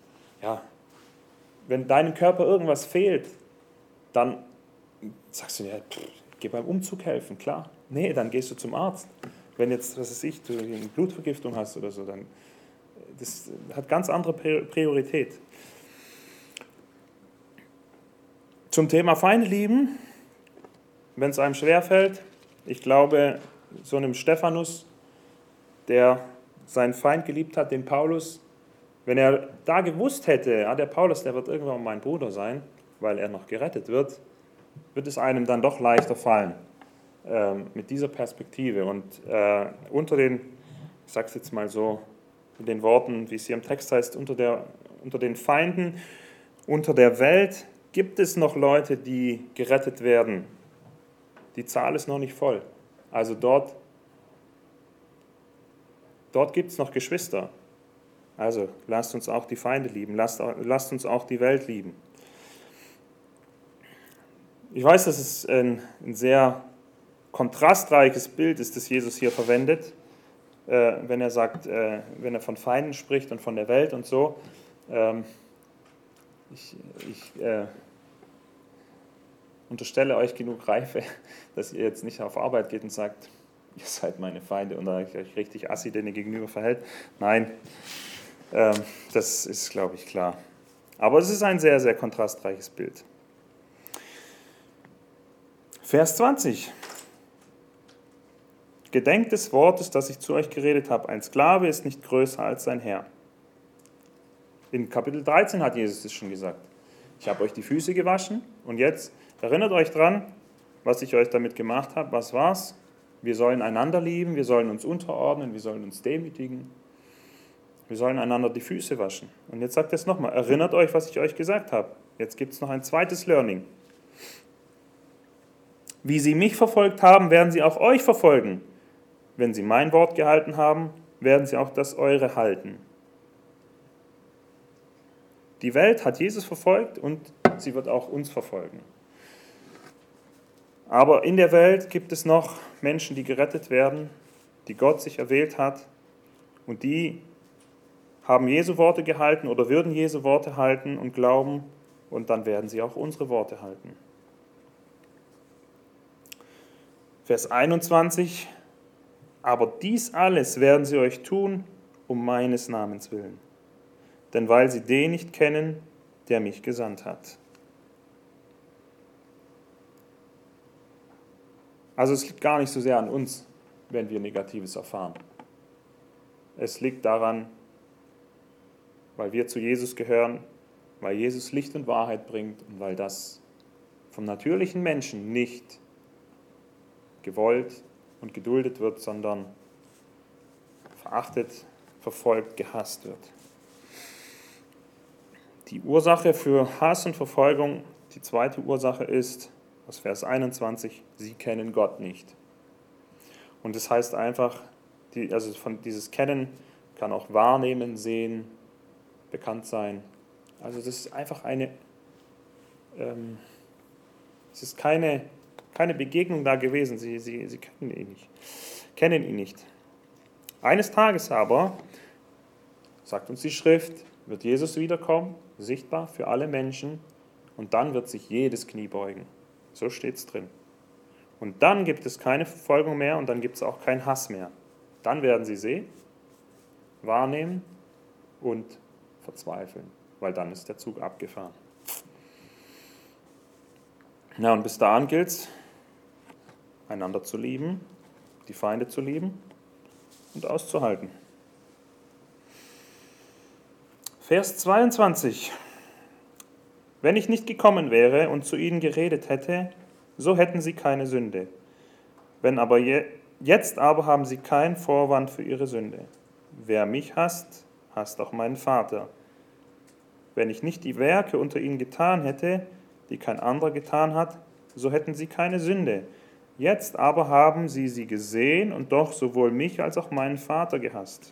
deinem Körper irgendwas fehlt, dann sagst du ja, geh beim Umzug helfen, klar. Nee, dann gehst du zum Arzt. Wenn jetzt, was weiß ich, du eine Blutvergiftung hast oder so, dann das hat ganz andere Priorität. Zum Thema Feinde lieben, wenn es einem schwerfällt, ich glaube, so einem Stephanus, der seinen Feind geliebt hat, den Paulus, wenn er da gewusst hätte, ja, der Paulus, der wird irgendwann mein Bruder sein, weil er noch gerettet wird es einem dann doch leichter fallen mit dieser Perspektive. Und unter den, ich sage es jetzt mal so, in den Worten, wie es hier im Text heißt, unter den Feinden, unter der Welt gibt es noch Leute, die gerettet werden. Die Zahl ist noch nicht voll. Also dort gibt es noch Geschwister. Also lasst uns auch die Feinde lieben, lasst uns auch die Welt lieben. Ich weiß, dass es ein sehr kontrastreiches Bild ist, das Jesus hier verwendet, wenn er sagt, wenn er von Feinden spricht und von der Welt und so. Ich unterstelle euch genug Reife, dass ihr jetzt nicht auf Arbeit geht und sagt, ihr seid meine Feinde und euch richtig assi denen gegenüber verhält. Nein, das ist, glaube ich, klar. Aber es ist ein sehr, sehr kontrastreiches Bild. Vers 20. Gedenkt des Wortes, das ich zu euch geredet habe. Ein Sklave ist nicht größer als sein Herr. In Kapitel 13 hat Jesus es schon gesagt. Ich habe euch die Füße gewaschen und jetzt erinnert euch dran, was ich euch damit gemacht habe. Was war's? Wir sollen einander lieben, wir sollen uns unterordnen, wir sollen uns demütigen. Wir sollen einander die Füße waschen. Und jetzt sagt er es nochmal. Erinnert euch, was ich euch gesagt habe. Jetzt gibt es noch ein zweites Learning. Wie sie mich verfolgt haben, werden sie auch euch verfolgen. Wenn sie mein Wort gehalten haben, werden sie auch das eure halten. Die Welt hat Jesus verfolgt und sie wird auch uns verfolgen. Aber in der Welt gibt es noch Menschen, die gerettet werden, die Gott sich erwählt hat und die haben Jesu Worte gehalten oder würden Jesu Worte halten und glauben und dann werden sie auch unsere Worte halten. Vers 21, aber dies alles werden sie euch tun, um meines Namens willen, denn weil sie den nicht kennen, der mich gesandt hat. Also es liegt gar nicht so sehr an uns, wenn wir Negatives erfahren. Es liegt daran, weil wir zu Jesus gehören, weil Jesus Licht und Wahrheit bringt und weil das vom natürlichen Menschen nicht gewollt und geduldet wird, sondern verachtet, verfolgt, gehasst wird. Die Ursache für Hass und Verfolgung, die zweite Ursache ist, aus Vers 21, sie kennen Gott nicht. Und das heißt einfach, von dieses Kennen kann auch wahrnehmen, sehen, bekannt sein. Also das ist einfach es ist keine Begegnung da gewesen. Sie kennen ihn nicht. Eines Tages aber, sagt uns die Schrift, wird Jesus wiederkommen, sichtbar für alle Menschen, und dann wird sich jedes Knie beugen. So steht es drin. Und dann gibt es keine Verfolgung mehr und dann gibt es auch keinen Hass mehr. Dann werden sie sehen, wahrnehmen und verzweifeln, weil dann ist der Zug abgefahren. Ja, und bis dahin gilt es, einander zu lieben, die Feinde zu lieben und auszuhalten. Vers 22. Wenn ich nicht gekommen wäre und zu ihnen geredet hätte, so hätten sie keine Sünde. Jetzt aber haben sie keinen Vorwand für ihre Sünde. Wer mich hasst, hasst auch meinen Vater. Wenn ich nicht die Werke unter ihnen getan hätte, die kein anderer getan hat, so hätten sie keine Sünde. Jetzt aber haben sie gesehen und doch sowohl mich als auch meinen Vater gehasst.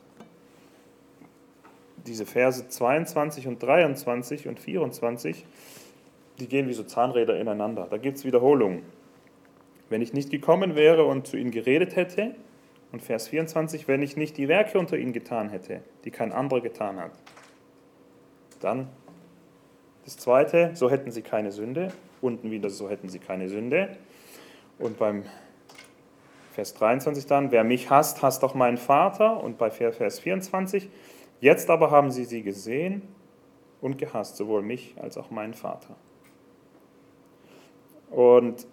Diese Verse 22 und 23 und 24, die gehen wie so Zahnräder ineinander. Da gibt es Wiederholungen. Wenn ich nicht gekommen wäre und zu ihnen geredet hätte, und Vers 24, wenn ich nicht die Werke unter ihnen getan hätte, die kein anderer getan hat. Dann das zweite, so hätten sie keine Sünde. Unten wieder, so hätten sie keine Sünde. Und beim Vers 23 dann, wer mich hasst, hasst auch meinen Vater. Und bei Vers 24, jetzt aber haben sie gesehen und gehasst, sowohl mich als auch meinen Vater. Und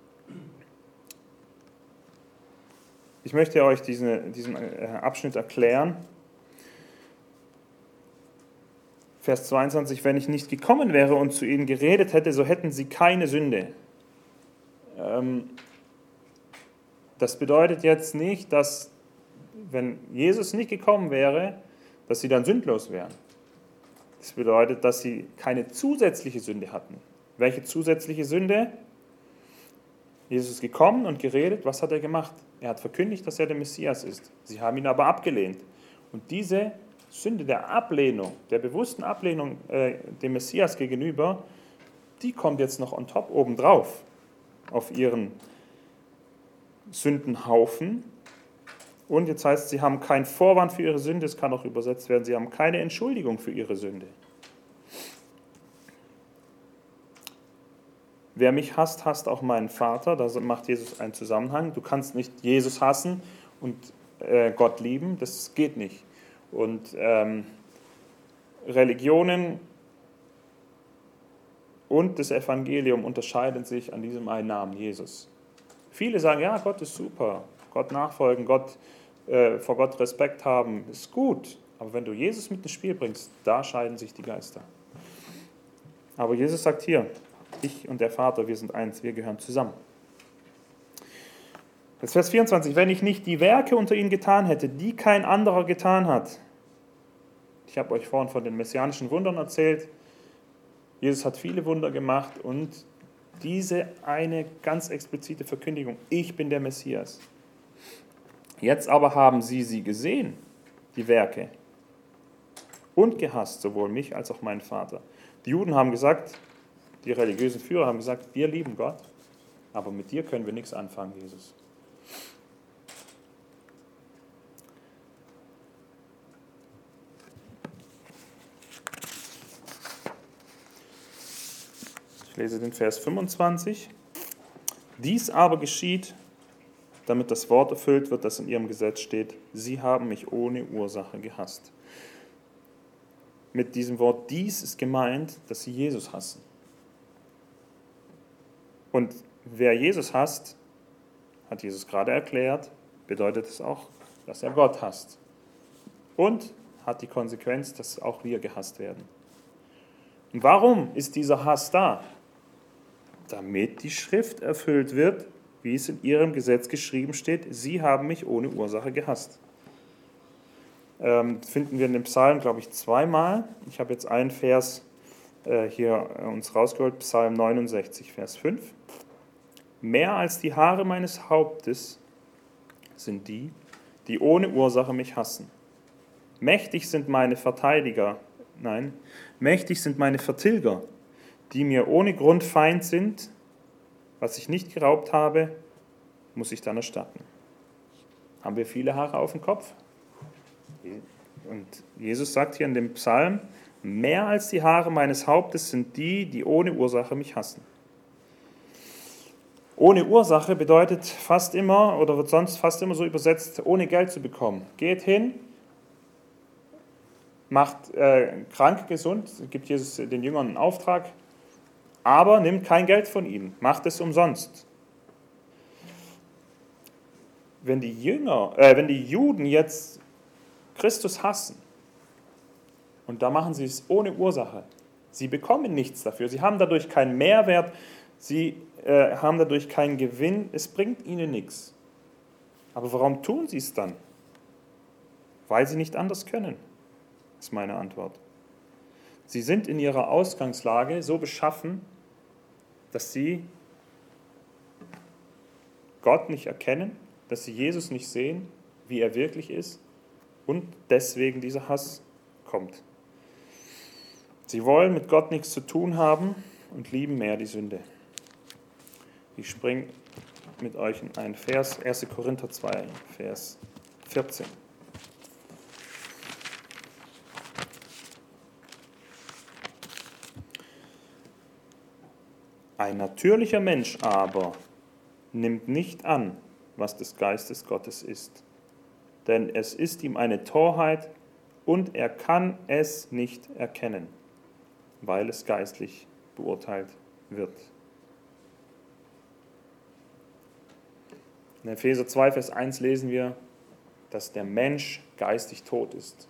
ich möchte euch diesen Abschnitt erklären. Vers 22, wenn ich nicht gekommen wäre und zu ihnen geredet hätte, so hätten sie keine Sünde. Das bedeutet jetzt nicht, dass, wenn Jesus nicht gekommen wäre, dass sie dann sündlos wären. Das bedeutet, dass sie keine zusätzliche Sünde hatten. Welche zusätzliche Sünde? Jesus ist gekommen und geredet. Was hat er gemacht? Er hat verkündigt, dass er der Messias ist. Sie haben ihn aber abgelehnt. Und diese Sünde der Ablehnung, der bewussten Ablehnung dem Messias gegenüber, die kommt jetzt noch on top obendrauf auf ihren Sündenhaufen. Und jetzt heißt es, sie haben keinen Vorwand für ihre Sünde, es kann auch übersetzt werden, sie haben keine Entschuldigung für ihre Sünde. Wer mich hasst, hasst auch meinen Vater. Da macht Jesus einen Zusammenhang. Du kannst nicht Jesus hassen und Gott lieben, das geht nicht. Und Religionen und das Evangelium unterscheiden sich an diesem einen Namen, Jesus. Viele sagen, ja, Gott ist super, Gott nachfolgen, vor Gott Respekt haben, ist gut. Aber wenn du Jesus mit ins Spiel bringst, da scheiden sich die Geister. Aber Jesus sagt hier, ich und der Vater, wir sind eins, wir gehören zusammen. Jetzt Vers 24, wenn ich nicht die Werke unter ihnen getan hätte, die kein anderer getan hat. Ich habe euch vorhin von den messianischen Wundern erzählt. Jesus hat viele Wunder gemacht und diese eine ganz explizite Verkündigung, ich bin der Messias. Jetzt aber haben sie gesehen, die Werke, und gehasst, sowohl mich als auch meinen Vater. Die Juden haben gesagt, die religiösen Führer haben gesagt, wir lieben Gott, aber mit dir können wir nichts anfangen, Jesus. Ich lese den Vers 25. Dies aber geschieht, damit das Wort erfüllt wird, das in ihrem Gesetz steht, sie haben mich ohne Ursache gehasst. Mit diesem Wort dies ist gemeint, dass sie Jesus hassen. Und wer Jesus hasst, hat Jesus gerade erklärt, bedeutet es auch, dass er Gott hasst. Und hat die Konsequenz, dass auch wir gehasst werden. Und warum ist dieser Hass da? Damit die Schrift erfüllt wird, wie es in ihrem Gesetz geschrieben steht, sie haben mich ohne Ursache gehasst. Finden wir in dem Psalm, glaube ich, zweimal. Ich habe jetzt einen Vers hier uns rausgeholt, Psalm 69, Vers 5. Mehr als die Haare meines Hauptes sind die, die ohne Ursache mich hassen. Mächtig sind meine Verteidiger, mächtig sind meine Vertilger, die mir ohne Grund Feind sind. Was ich nicht geraubt habe, muss ich dann erstatten. Haben wir viele Haare auf dem Kopf? Und Jesus sagt hier in dem Psalm, mehr als die Haare meines Hauptes sind die, die ohne Ursache mich hassen. Ohne Ursache bedeutet fast immer, oder wird sonst fast immer so übersetzt, ohne Geld zu bekommen. Geht hin, macht Kranke gesund, gibt Jesus den Jüngern einen Auftrag, aber nimmt kein Geld von ihnen, macht es umsonst. Wenn die Juden jetzt Christus hassen, und da machen sie es ohne Ursache, sie bekommen nichts dafür, sie haben dadurch keinen Mehrwert, sie haben dadurch keinen Gewinn, es bringt ihnen nichts. Aber warum tun sie es dann? Weil sie nicht anders können, ist meine Antwort. Sie sind in ihrer Ausgangslage so beschaffen, dass sie Gott nicht erkennen, dass sie Jesus nicht sehen, wie er wirklich ist und deswegen dieser Hass kommt. Sie wollen mit Gott nichts zu tun haben und lieben mehr die Sünde. Ich springe mit euch in einen Vers, 1. Korinther 2, Vers 14. Ein natürlicher Mensch aber nimmt nicht an, was des Geistes Gottes ist, denn es ist ihm eine Torheit und er kann es nicht erkennen, weil es geistlich beurteilt wird. In Epheser 2, Vers 1 lesen wir, dass der Mensch geistig tot ist.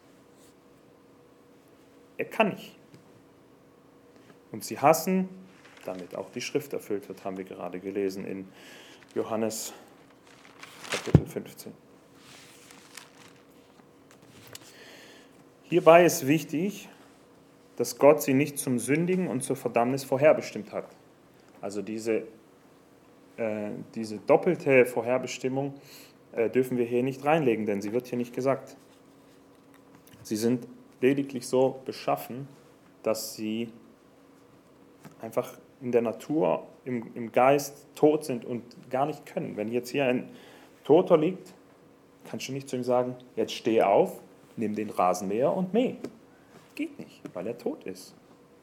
Er kann nicht. Und sie hassen, damit auch die Schrift erfüllt wird, haben wir gerade gelesen in Johannes Kapitel 15. Hierbei ist wichtig, dass Gott sie nicht zum Sündigen und zur Verdammnis vorherbestimmt hat. Also diese doppelte Vorherbestimmung dürfen wir hier nicht reinlegen, denn sie wird hier nicht gesagt. Sie sind lediglich so beschaffen, dass sie einfach in der Natur, im Geist tot sind und gar nicht können. Wenn jetzt hier ein Toter liegt, kannst du nicht zu ihm sagen, jetzt steh auf, nimm den Rasenmäher und mäh. Geht nicht, weil er tot ist.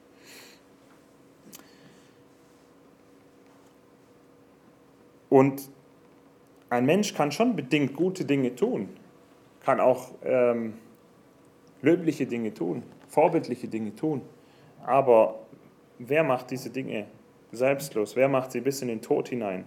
Und ein Mensch kann schon bedingt gute Dinge tun, kann auch löbliche Dinge tun, vorbildliche Dinge tun. Aber wer macht diese Dinge selbstlos? Wer macht sie bis in den Tod hinein?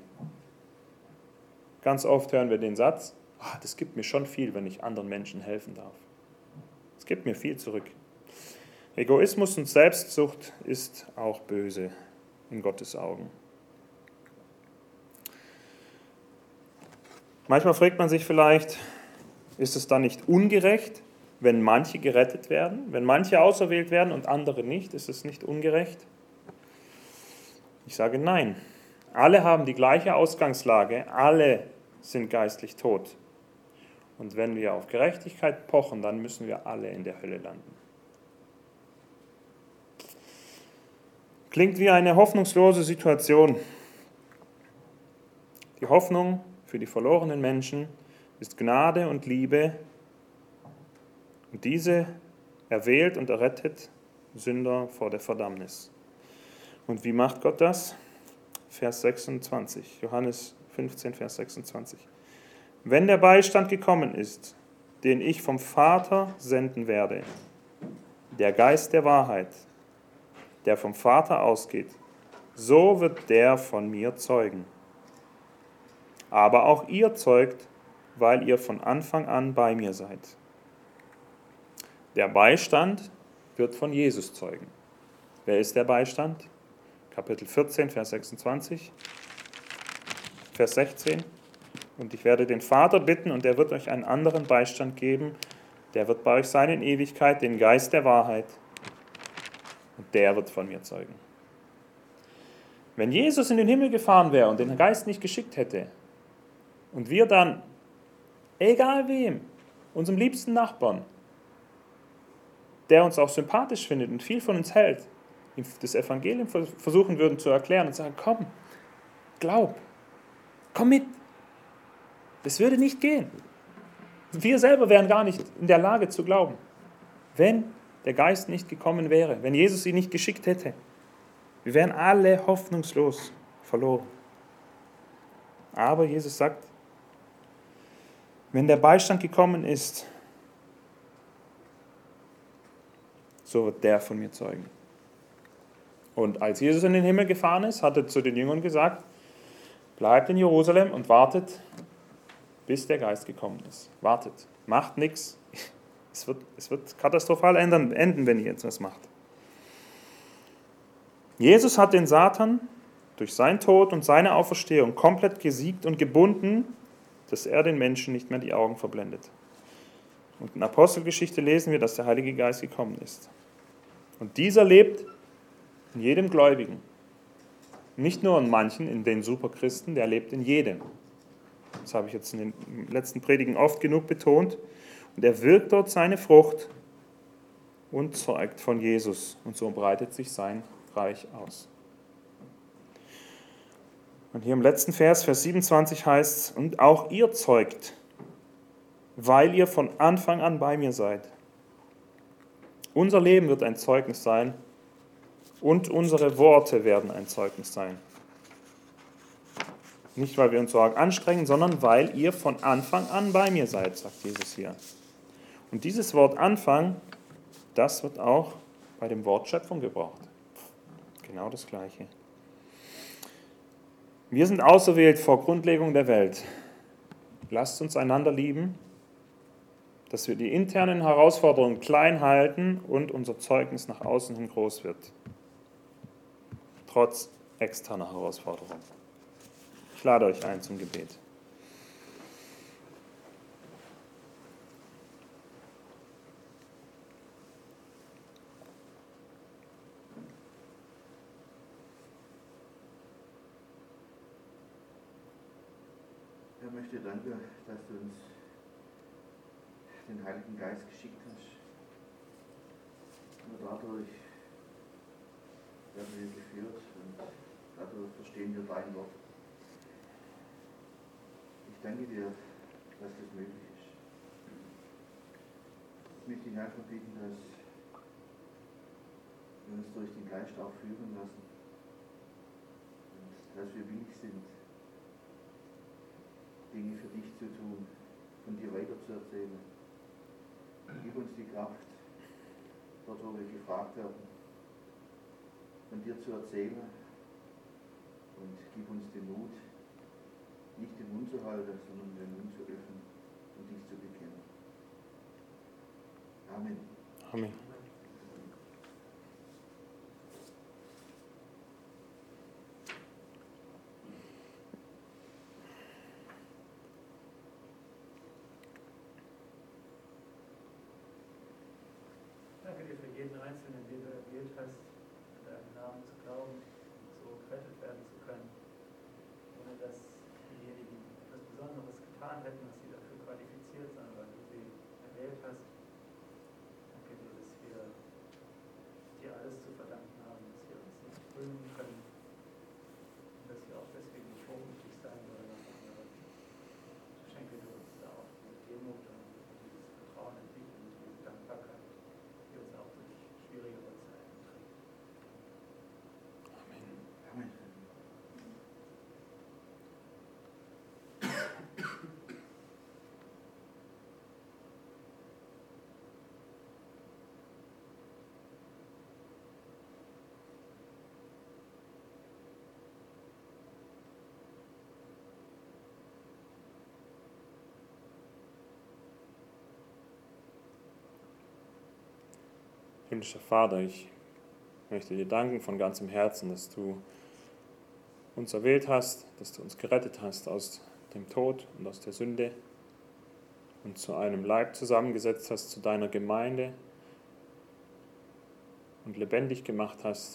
Ganz oft hören wir den Satz, das gibt mir schon viel, wenn ich anderen Menschen helfen darf. Es gibt mir viel zurück. Egoismus und Selbstsucht ist auch böse in Gottes Augen. Manchmal fragt man sich vielleicht, ist es dann nicht ungerecht, wenn manche gerettet werden? Wenn manche auserwählt werden und andere nicht, ist es nicht ungerecht? Ich sage nein. Alle haben die gleiche Ausgangslage, alle sind geistlich tot. Und wenn wir auf Gerechtigkeit pochen, dann müssen wir alle in der Hölle landen. Klingt wie eine hoffnungslose Situation. Die Hoffnung für die verlorenen Menschen ist Gnade und Liebe. Und diese erwählt und errettet Sünder vor der Verdammnis. Und wie macht Gott das? Vers 26, Johannes 15, Vers 26. Wenn der Beistand gekommen ist, den ich vom Vater senden werde, der Geist der Wahrheit, der vom Vater ausgeht, so wird der von mir zeugen. Aber auch ihr zeugt, weil ihr von Anfang an bei mir seid. Der Beistand wird von Jesus zeugen. Wer ist der Beistand? Kapitel 14, Vers 26, Vers 16. Und ich werde den Vater bitten, und er wird euch einen anderen Beistand geben, der wird bei euch sein in Ewigkeit, den Geist der Wahrheit. Und der wird von mir zeugen. Wenn Jesus in den Himmel gefahren wäre und den Geist nicht geschickt hätte, und wir dann, egal wem, unserem liebsten Nachbarn, der uns auch sympathisch findet und viel von uns hält, ihm das Evangelium versuchen würden zu erklären und sagen, komm, glaub, komm mit. Das würde nicht gehen. Wir selber wären gar nicht in der Lage zu glauben, wenn der Geist nicht gekommen wäre, wenn Jesus ihn nicht geschickt hätte. Wir wären alle hoffnungslos verloren. Aber Jesus sagt, wenn der Beistand gekommen ist, so wird der von mir zeugen. Und als Jesus in den Himmel gefahren ist, hat er zu den Jüngern gesagt, bleibt in Jerusalem und wartet, bis der Geist gekommen ist. Wartet, macht nichts. Es wird katastrophal enden, wenn ihr jetzt was macht. Jesus hat den Satan durch seinen Tod und seine Auferstehung komplett gesiegt und gebunden, dass er den Menschen nicht mehr die Augen verblendet. Und in Apostelgeschichte lesen wir, dass der Heilige Geist gekommen ist. Und dieser lebt in jedem Gläubigen. Nicht nur in manchen, in den Superchristen, der lebt in jedem. Das habe ich jetzt in den letzten Predigen oft genug betont. Und er wirkt dort seine Frucht und zeugt von Jesus. Und so breitet sich sein Reich aus. Und hier im letzten Vers, Vers 27 heißt es, und auch ihr zeugt, weil ihr von Anfang an bei mir seid. Unser Leben wird ein Zeugnis sein und unsere Worte werden ein Zeugnis sein. Nicht, weil wir uns so arg anstrengen, sondern weil ihr von Anfang an bei mir seid, sagt Jesus hier. Und dieses Wort Anfang, das wird auch bei dem Wort Schöpfung gebraucht. Genau das Gleiche. Wir sind auserwählt vor Grundlegung der Welt. Lasst uns einander lieben, dass wir die internen Herausforderungen klein halten und unser Zeugnis nach außen hin groß wird. Trotz externer Herausforderungen. Ich lade euch ein zum Gebet. möchte dir danken, dass du uns den Heiligen Geist geschickt hast. Und dadurch werden wir geführt und dadurch verstehen wir dein Wort. Ich danke dir, dass das möglich ist. Ich möchte dich einfach bitten, dass wir uns durch den Geist auch führen lassen und dass wir willig sind, Dinge für dich zu tun, von dir weiterzuerzählen. Gib uns die Kraft, dort wo wir gefragt werden, von dir zu erzählen, und gib uns den Mut, nicht den Mund zu halten, sondern den Mund zu öffnen und dich zu bekennen. Amen. Amen. Danke dir für jeden Einzelnen, den du erwählt hast, an deinen Namen zu glauben, so gerettet werden zu können, ohne dass diejenigen etwas Besonderes getan hätten, was sie dafür qualifiziert, sondern weil du sie erwählt hast. Danke dir, dass wir dir alles zu verdanken haben, dass wir uns nicht rühmen können und dass wir auch deswegen nicht hochmütig sein wollen auf andere. Schenke du uns da auch diese Demut und dieses Vertrauen in dich und diese Dankbarkeit, die uns auch durch schwierigere Zeiten trägt. Amen. Amen. Himmlischer Vater, ich möchte dir danken von ganzem Herzen, dass du uns erwählt hast, dass du uns gerettet hast aus dem Tod und aus der Sünde und zu einem Leib zusammengesetzt hast, zu deiner Gemeinde und lebendig gemacht hast.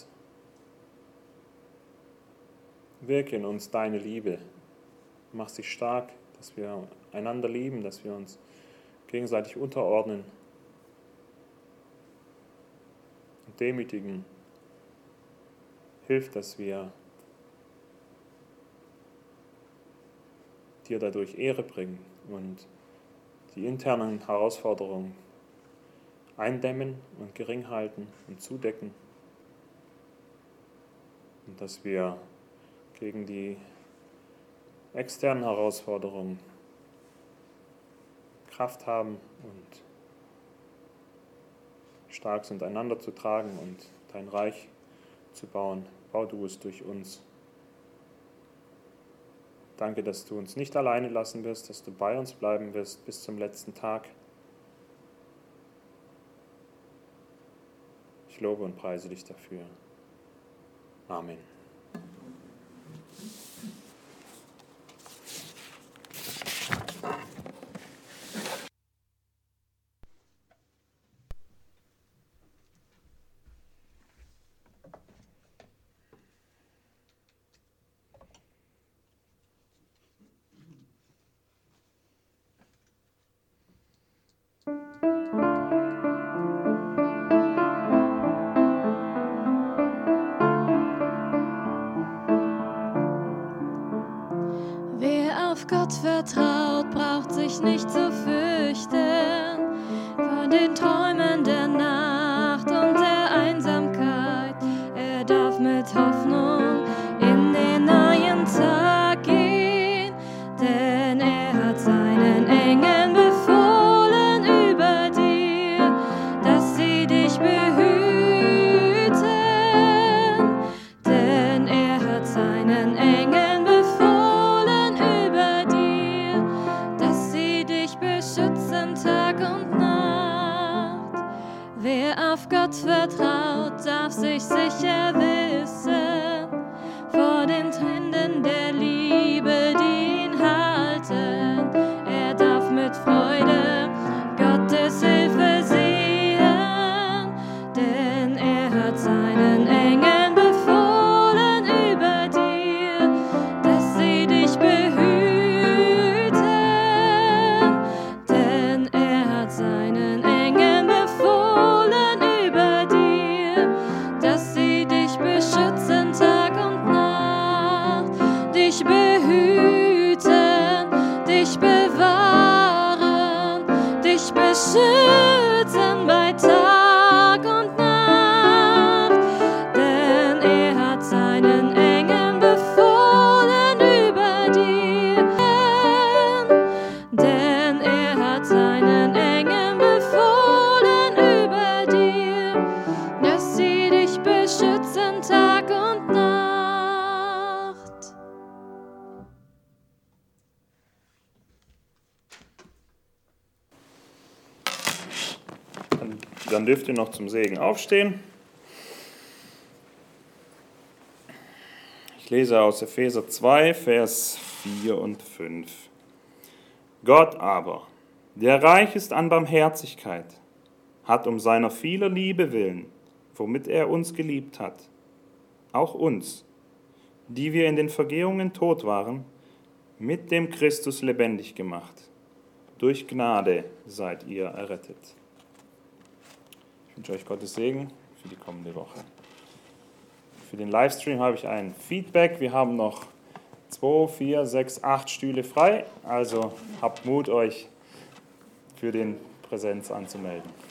Wirke in uns deine Liebe. Mach dich stark, dass wir einander lieben, dass wir uns gegenseitig unterordnen und demütigen. Hilf, dass wir dir dadurch Ehre bringen und die internen Herausforderungen eindämmen und gering halten und zudecken. Und dass wir gegen die externen Herausforderungen Kraft haben und stark sind, einander zu tragen und dein Reich zu bauen. Bau du es durch uns. Danke, dass du uns nicht alleine lassen wirst, dass du bei uns bleiben wirst bis zum letzten Tag. Ich lobe und preise dich dafür. Amen. Wer auf Gott vertraut, braucht sich nicht zu fürchten vor den Träumen der Nacht und der Einsamkeit. Er darf mit Hoffnung in den neuen Tag gehen, denn er hat seinen Engeln befohlen über dir, dass sie dich behüten, denn er hat seinen Engeln befohlen über dir, dass sie dich beschützen Tag und Nacht. Dann dürft ihr noch zum Segen aufstehen. Ich lese aus Epheser 2, Vers 4 und 5. Gott aber, der reich ist an Barmherzigkeit, hat um seiner vieler Liebe willen, womit er uns geliebt hat, auch uns, die wir in den Vergehungen tot waren, mit dem Christus lebendig gemacht. Durch Gnade seid ihr errettet. Ich wünsche euch Gottes Segen für die kommende Woche. Für den Livestream habe ich ein Feedback. Wir haben noch 2, 4, 6, 8 Stühle frei. Also habt Mut, euch für den Präsenz anzumelden.